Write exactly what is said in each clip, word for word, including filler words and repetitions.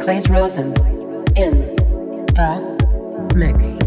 Claes Rosen in the mix.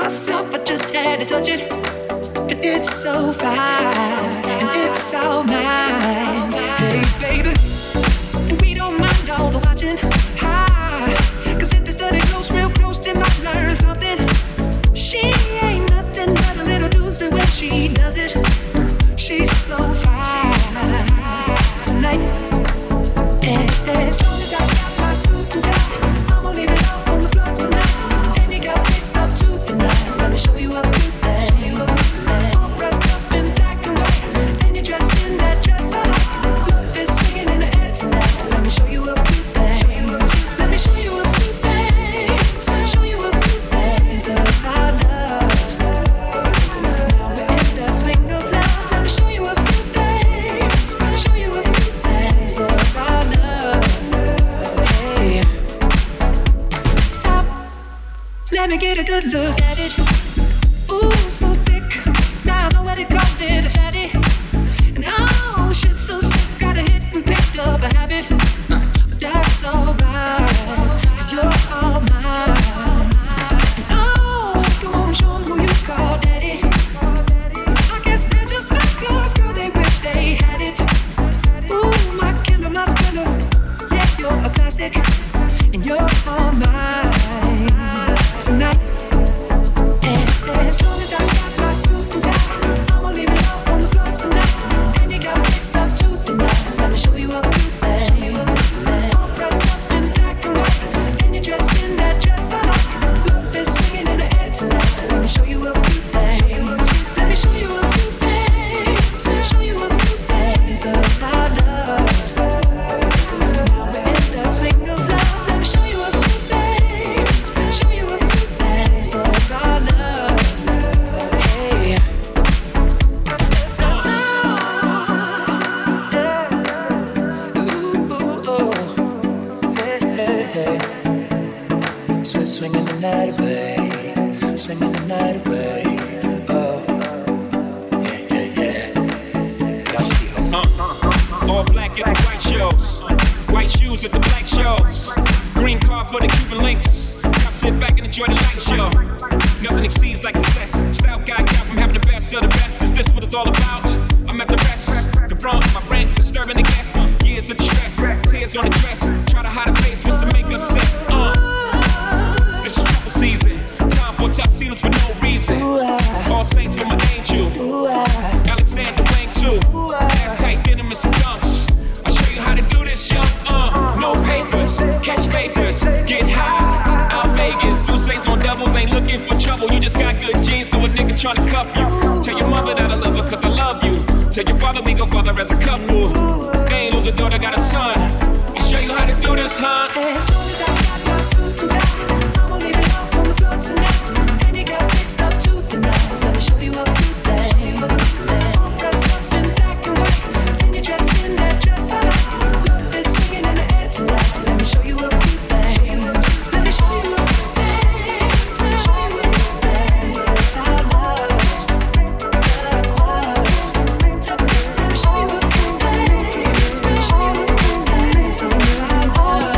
myself, I just had to touch it. And it's so fine, and it's all mine. Hey, baby, and we don't mind all the watching. Hi, cause if this dirty close real close, they might learn something. She ain't nothing but a little doozy when she does it. She's so fine tonight. And as long as I got my suit and tie, I'ma leave it all on the floor tonight. And you got mixed up to the nines. Let me show you a few things. All dressed up in black and white, and you're dressed in that dress I like. Love is swinging in the air tonight. Let me show you a few things. Let me show you a few things. Show you a few things of my love. Now we're in the swing of love. Let me show you a few things. Show you a few things of our love. Hey, stop. Let me get a good look at it. Ooh, so thick. Now I know what they call it, a fatty. And oh, shit, so sick. Got a hit and picked up a habit. Uh, but that's alright, cause you're all mine. Oh, come on, show 'em who you call daddy. I guess they're just like us, girl, they wish they had it. Ooh, my killer, my killer. Yeah, you're a classic, and you're all mine tonight. And as long as I got my suit and tie, I'ma leave it all on the floor tonight. And you got mixed up to the nines. Let me show you a few things. All dressed up in black and white, and you're dressed in that dress I like. Love is swinging in the air tonight. Let me show you a few things. Let me show you a few things. Show you a few things of my love. Now we're in the swing of love. Let me show you a few things. Show you a few things of our love. Hey. Ooh, oh. Hey, hey, hey. Swing, swinging the night away, swinging the night away. Oh, yeah, yeah, yeah. Uh, uh, all black at the white shows, white shoes at the black shows, green car for the Cuban links. I sit back and enjoy the light show. Nothing exceeds like success. Style guy got from having the best of the best. Is this what it's all about? I'm at the rest. Confront my rent, disturbing the guests. Years of distress, tears on the dress. Try to hide a face with some makeup sex. Uh, this is trouble season. Time for tuxedos for no reason. All saints for my angel. Alexander Wang too. Ass tight denim and some dunks. I'll show you how to do this, young. Uh, no papers, catch papers, get high. Out Vegas, Sousa's on doubles, ain't looking for trouble. You just got good genes, so a nigga tryna cuff you. Tell your mother that I love her cause I love you. Tell your father we go father as a couple. They ain't lose a daughter, got a son. I'll show you how to do this, huh? As long as I got my suit and tie, I'ma leave it all on the floor tonight. And you got mixed up to the nines. Let me show you a few things. All dressed up in black and white, and you're dressed in that dress I like. Love is swinging in the air tonight. Let me show you a few things. Let me show you a few things. Show you a few things of our love. Let me show you a few things. Show you a few things of our love.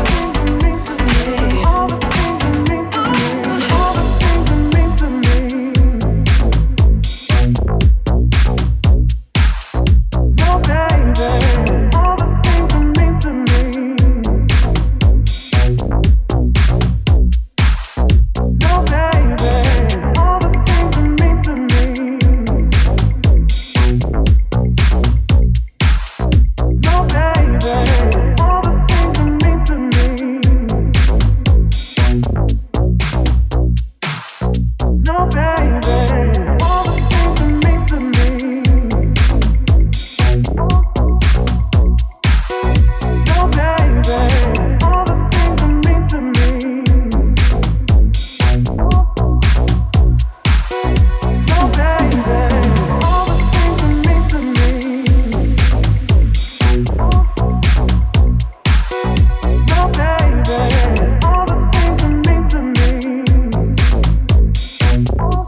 Oh.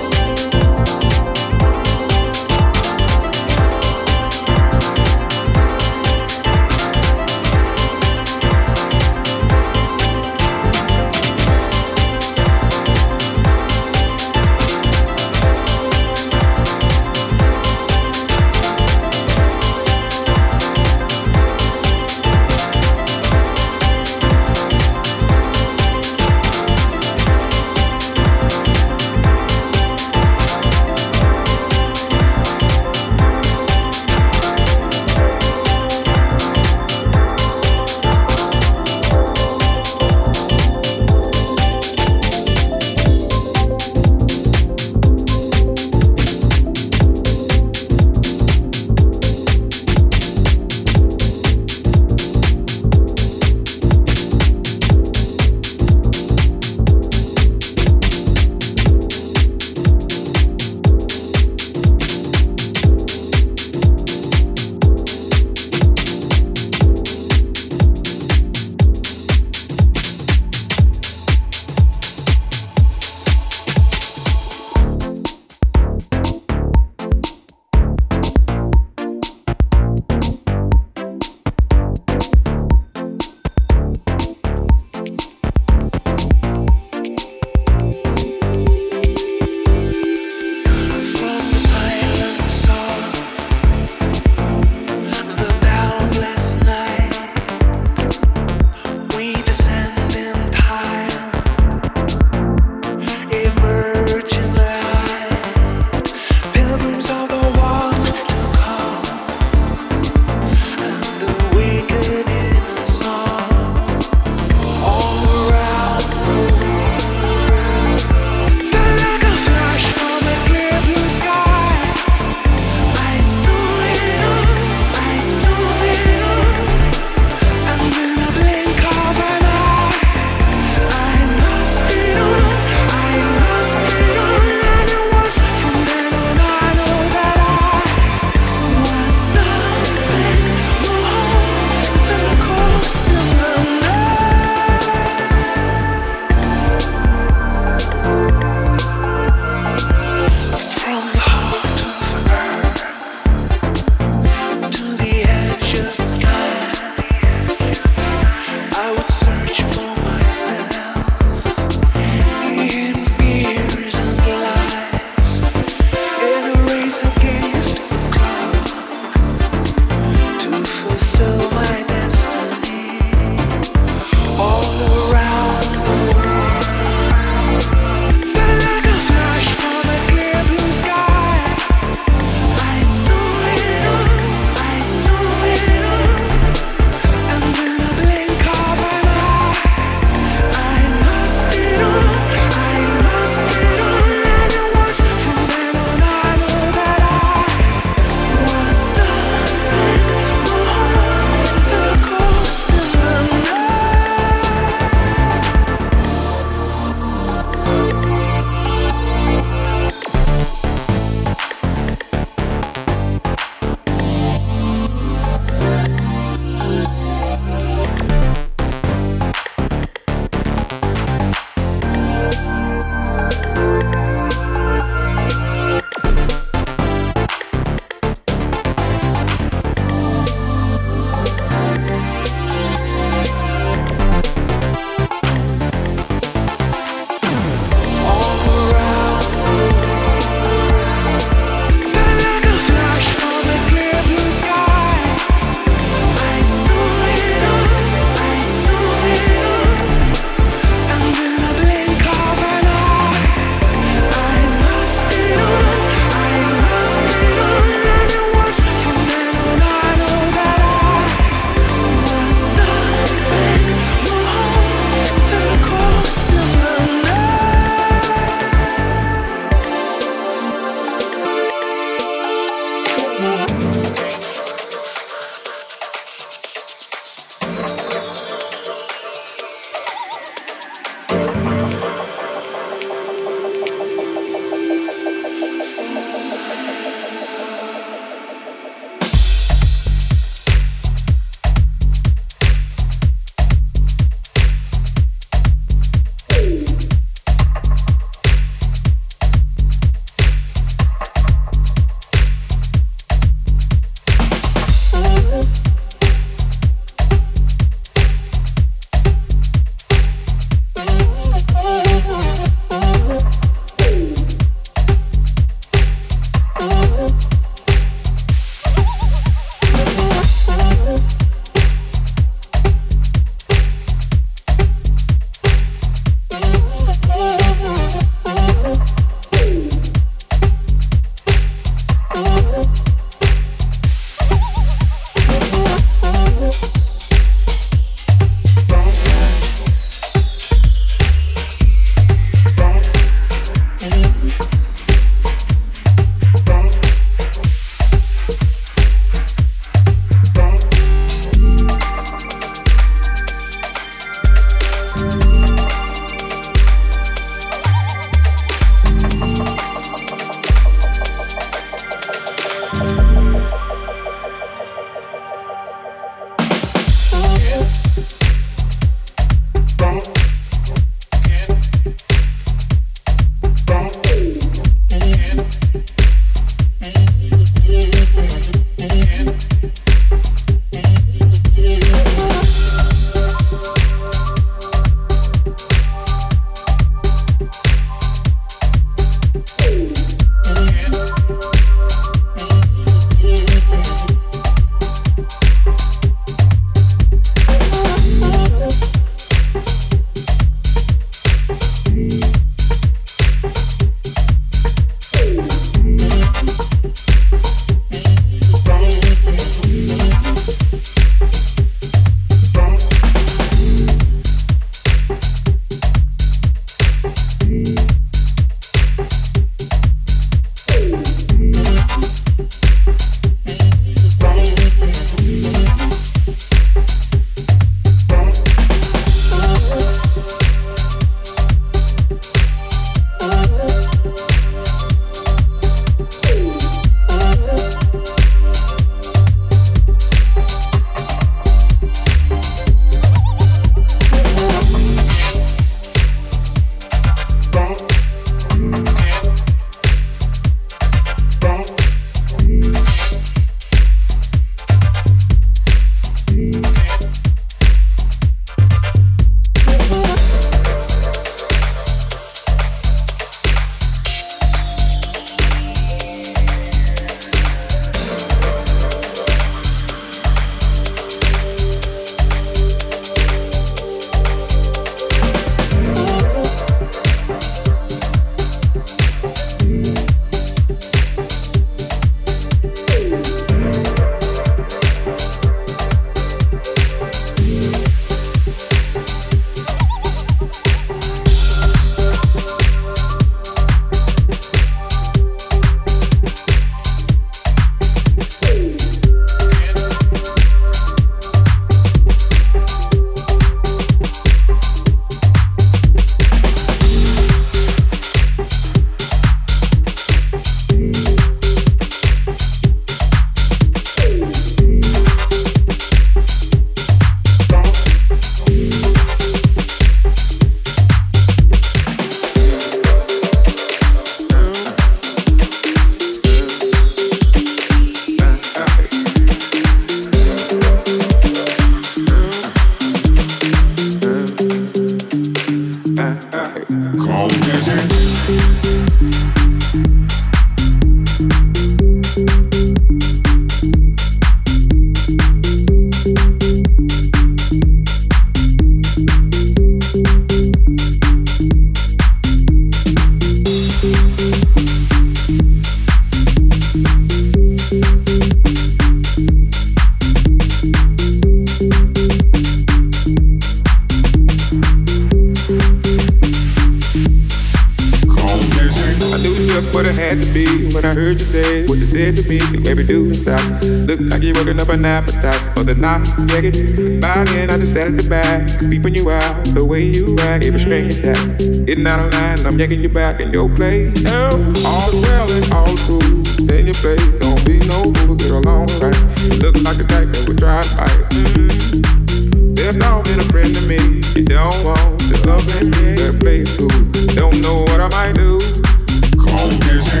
I heard you say what you said to me. You made me do stop. Look like you're working up an appetite for the night. Yeah, get by then I just sat at the back, peeping you out the way you act. Every string is that. Getting out of line, I'm yanking you back in your place. Oh, all is well and all is cool. Stay in your place, don't be no fool. Get along right. Look like the type that would try to fight. Mm-hmm. There's not been a friend to me. You don't want to love me. Better play it cool. Don't know what I might do. Come visit.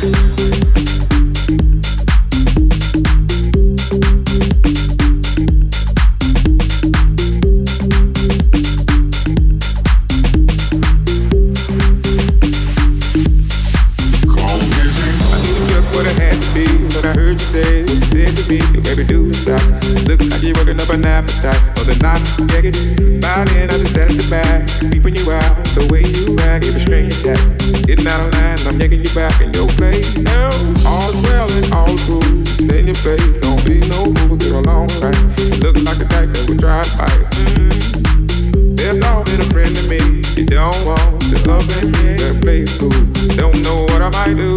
An appetite for the night, yeah, get by then I just sat at the back, peeping you out the way you act, every string attack. Getting out of line, I'm yanking you back in your place. Now, all's well and all's cool. Stay in your place, don't be no fool, get along right. Look like the type that would try to fight. Mm-hmm. There's not been a friend to me. You don't want to love me, better play it cool. Don't know what I might do.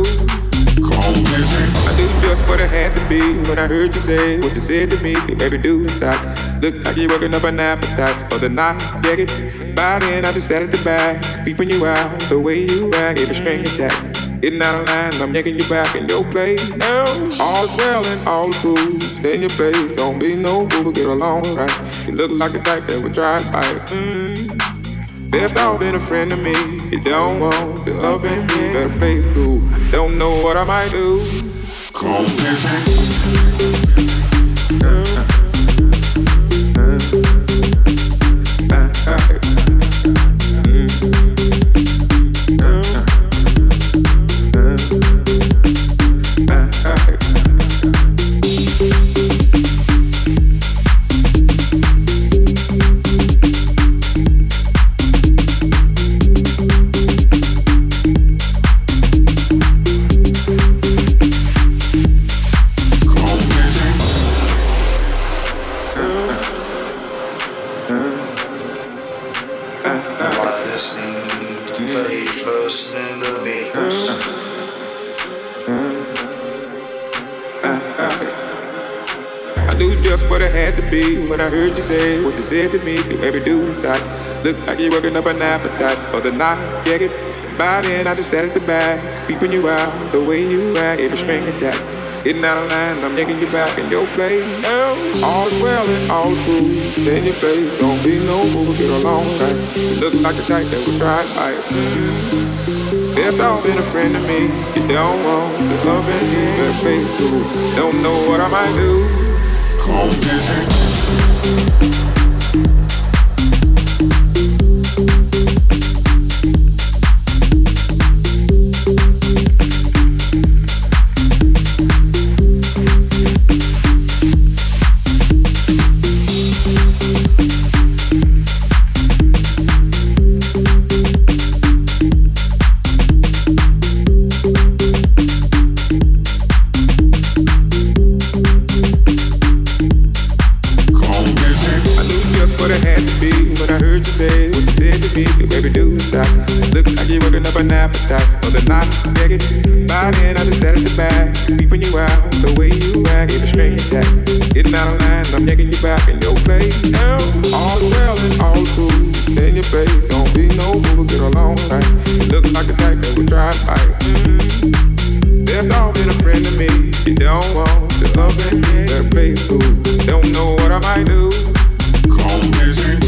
I do just what I had to be when I heard you say what you said to me. You made me do inside. Look like you're working up an appetite for the night. Yeah, get by then I just sat at the back, peeping you out the way you act. Every string attack. Getting out of line, I'm yanking you back in your place. Now, all's well and all's cool. Stay in your place, don't be no fool, get along right. You look like the type that would try to fight. Mm. There's not been a friend to me. You don't want to love me, better play it cool. Don't know what I might do. Come visit. When I heard you say what you said to me, you made me do inside. Look like you're working up an appetite for the night. Yeah, get by then I just sat at the back, peeping you out the way you act. Every string attack. Getting out of line, I'm yanking you back in your place. Oh, all is well and all is cool. Stay in your place, don't be no fool, get along right. You look like the type that would try to fight. Mm-hmm. There's not been a friend to me. You don't want to love me, better play it cool. Don't know what I might do. Come visit. An appetite for the night, yeah, get by then I just sat at the back, peeping you out the way you act, every string attack. Getting out of line, I'm yanking you back in your place. Now, all is well and all is cool. Stay in your place, don't be no fool, get along right. You look like the type that would try to fight. Mm-hmm. There's not been a friend to me. You don't want to love me, better play it cool. Don't know what I might do. Come visit.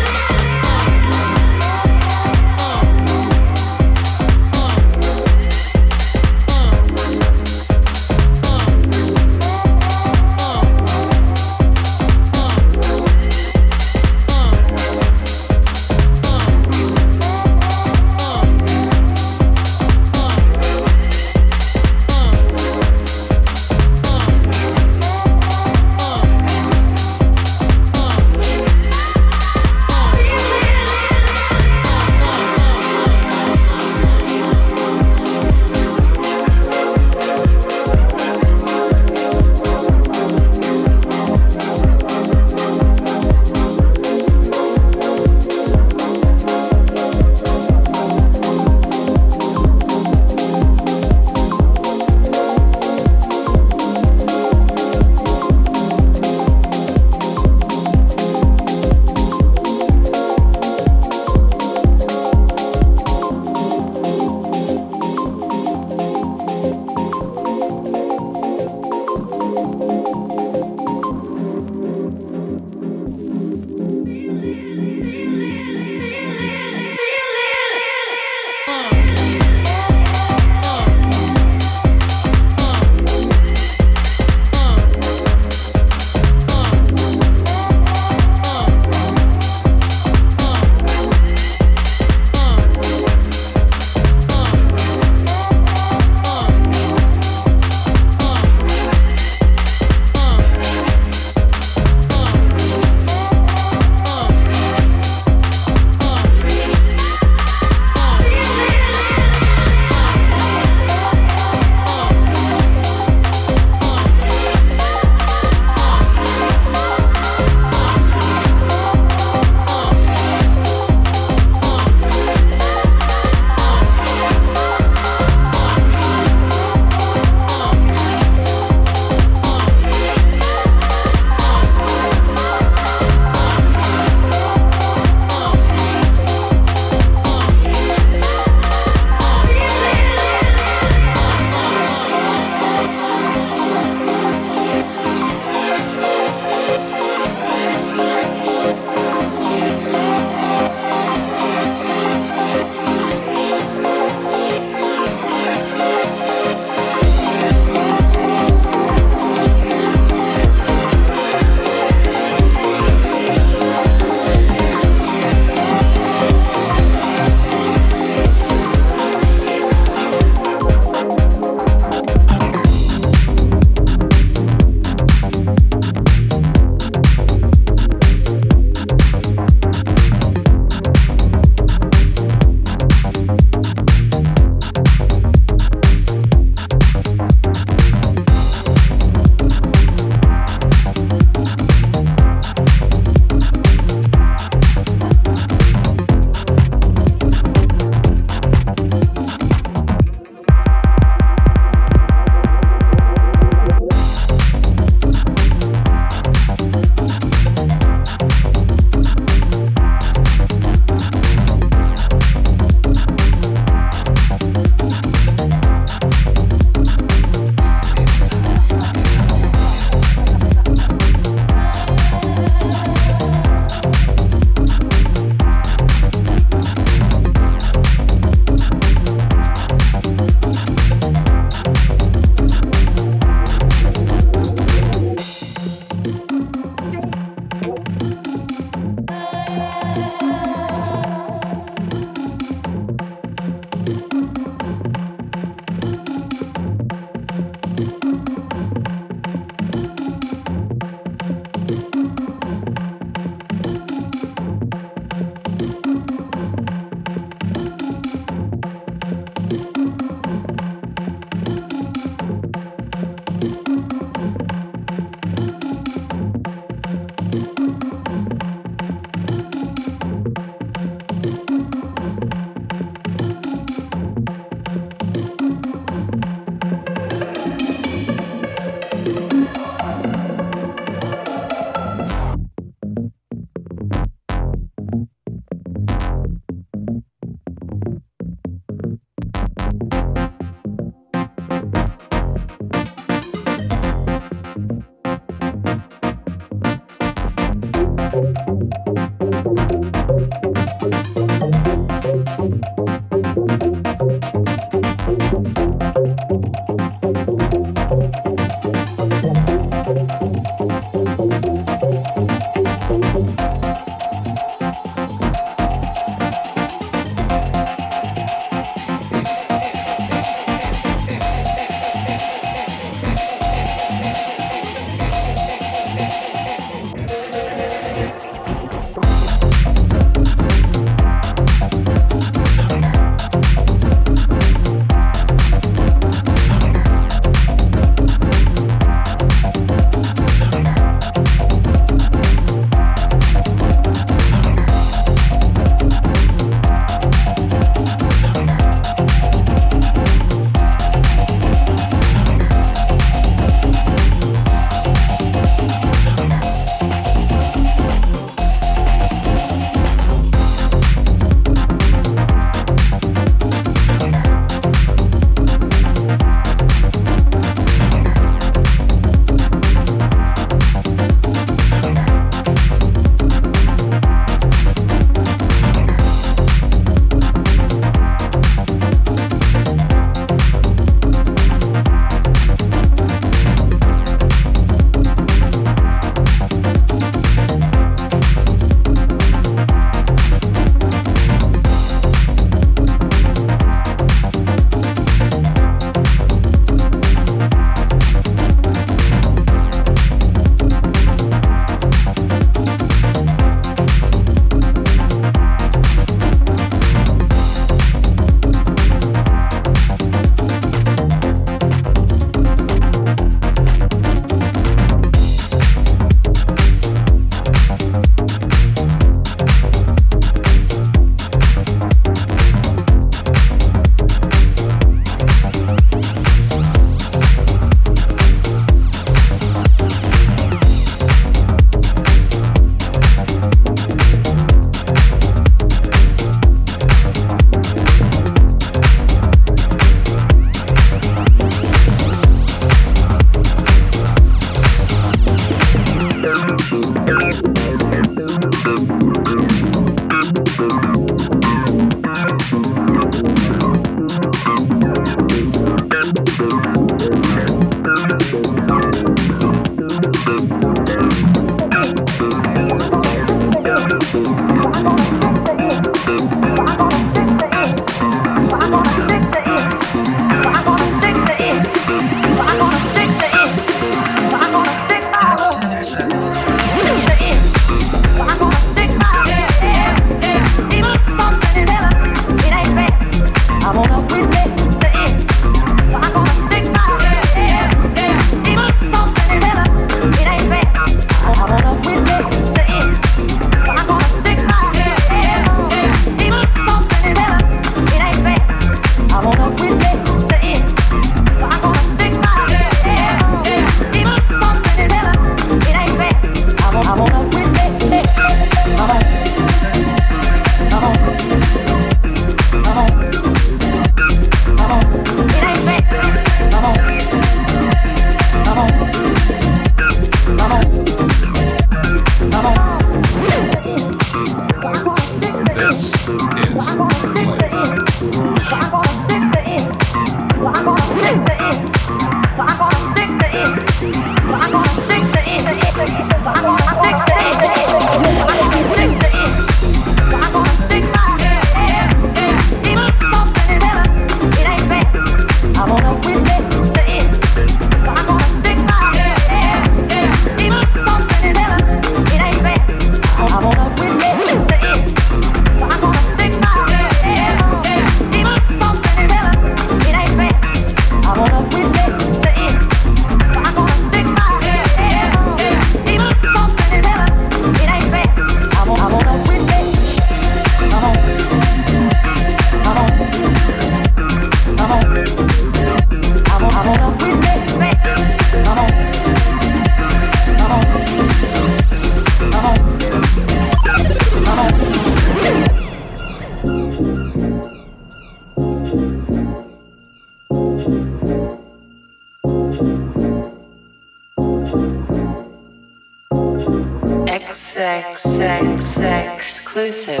sex, sex, sex, exclusive.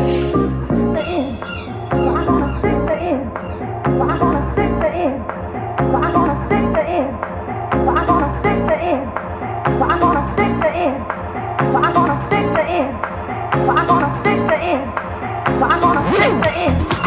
So I'm gonna stick the end. So I'm gonna stick the end.